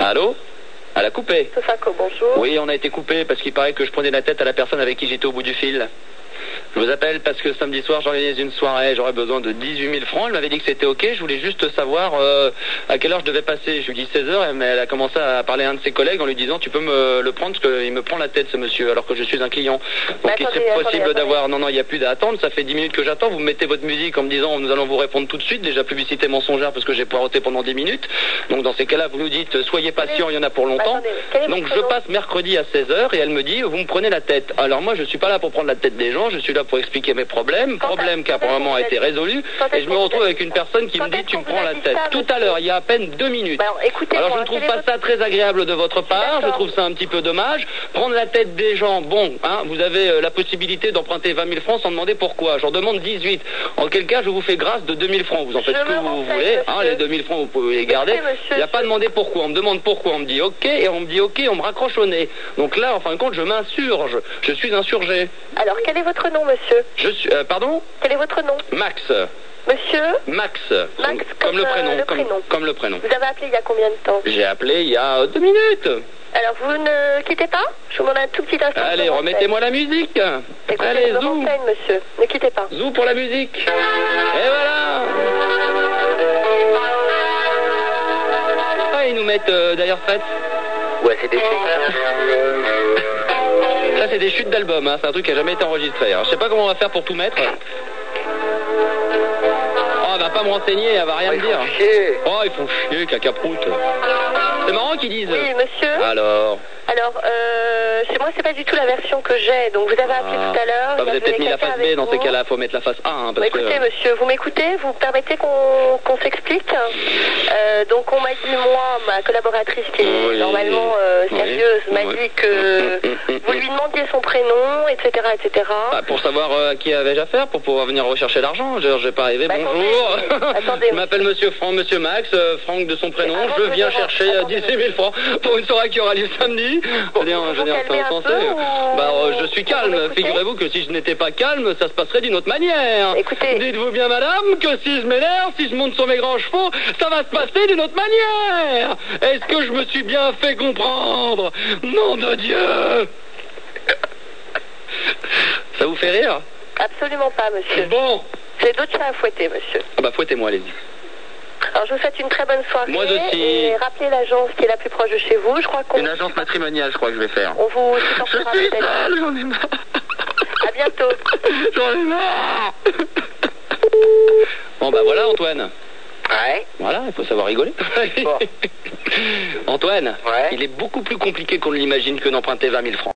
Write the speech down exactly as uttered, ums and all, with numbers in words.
Allô? Elle a coupé. Sosaco, bonjour. Oui, on a été coupé parce qu'il paraît que je prenais la tête à la personne avec qui j'étais au bout du fil. Je vous appelle parce que samedi soir j'organise une soirée, j'aurais besoin de dix-huit mille francs, elle m'avait dit que c'était ok, je voulais juste savoir euh, à quelle heure je devais passer. Je lui ai dit seize heures, mais elle a commencé à parler à un de ses collègues en lui disant tu peux me le prendre parce qu'il me prend la tête ce monsieur alors que je suis un client. Donc il serait possible d'avoir, non non il n'y a plus d'attente, ça fait dix minutes que j'attends, vous mettez votre musique en me disant nous allons vous répondre tout de suite, déjà publicité mensongère parce que j'ai poireauté pendant dix minutes, donc dans ces cas-là vous nous dites soyez patient, il y en a pour longtemps, donc je passe mercredi à seize heures et elle me dit vous me prenez la tête. Alors moi je suis pas là pour prendre la tête des gens, je suis là pour expliquer mes problèmes, problème qui a probablement été résolu, et je me retrouve avec une personne qui me dit tu me prends la tête. Tout à l'heure, il y a à peine deux minutes. Alors je ne trouve pas ça très agréable de votre part, je trouve ça un petit peu dommage. Prendre la tête des gens, bon, hein, vous avez la possibilité d'emprunter vingt mille francs sans demander pourquoi. J'en demande dix-huit. En quel cas, je vous fais grâce de deux mille francs. Vous en faites ce que vous voulez, hein, les deux mille francs, vous pouvez les garder. Il n'y a pas à demander pourquoi. On me demande pourquoi, on me dit ok, et on me dit ok, on me raccroche au nez. Donc là, en fin de compte, je m'insurge. Je suis insurgé. Alors, quel est votre nom, monsieur? Je suis, euh, pardon? Quel est votre nom? Max. Monsieur? Max. Max, comme, comme le prénom. le comme, prénom. comme le prénom. Vous avez appelé il y a combien de temps? J'ai appelé il y a deux minutes. Alors, vous ne quittez pas? Je vous demande un tout petit instant. Allez, remettez-moi la musique. Écoutez, Allez, je me zou. renseigne, monsieur. Ne quittez pas. Zou pour la musique. Et voilà. Ah, ils nous mettent euh, d'ailleurs fête. Ouais, c'est des chutes. Ça, c'est des chutes d'album, hein. C'est un truc qui n'a jamais été enregistré. Alors, je sais pas comment on va faire pour tout mettre. Oh, elle va pas me renseigner, elle va rien Oh, me dire. ils font chier. Oh, ils font chier, cacaproute. C'est marrant qu'ils disent. Oui, monsieur? Alors. Alors, euh, chez moi, c'est pas du tout la version que j'ai. Donc, vous avez appelé Ah. tout à l'heure. Bah, vous avez peut-être mis la face B, dans ces vous. cas-là, faut mettre la face A. Hein, parce Bah, écoutez, que... monsieur, vous m'écoutez? Vous permettez qu'on qu'on s'explique? euh, Donc, on m'a dit, moi, ma collaboratrice qui est Oui. normalement euh, Oui. sérieuse, m'a Oui. dit que vous lui demandiez son prénom, et cetera, et cetera. Bah, pour savoir euh, à qui avais-je affaire, pour pouvoir venir rechercher l'argent. Je vais pas arriver, Bah, bonjour. attendez, attendez, Je m'appelle monsieur Franck, monsieur Max, euh, Franck de son prénom. avant Je de viens venir- chercher euh, attendez, dix-huit mille francs pour une soirée qui aura lieu samedi. Je veux dire, je veux dire, calmez c'est un insensé. peu ou- Bah, euh, je suis vous calme. m'écoutez? Figurez-vous que si je n'étais pas calme, ça se passerait d'une autre manière. Écoutez. Dites-vous bien, madame, que si je m'énerve, si je monte sur mes grands chevaux, ça va se passer d'une autre manière. Est-ce que je me suis bien fait comprendre? Nom de Dieu! Ça vous fait rire? Absolument pas, monsieur. Bon. J'ai d'autres chats à fouetter, monsieur. Ah bah fouettez-moi, allez-y. Alors, je vous souhaite une très bonne soirée. Moi aussi. Et rappelez l'agence qui est la plus proche de chez vous. Je crois qu'on Une agence matrimoniale, je crois que je vais faire. on vous Je supportera suis peut-être. seul, j'en ai marre. À bientôt. J'en ai marre. Bon bah voilà Antoine. Ouais. Voilà, il faut savoir rigoler. Bon. Antoine, Ouais. il est beaucoup plus compliqué qu'on ne l'imagine que d'emprunter vingt mille francs.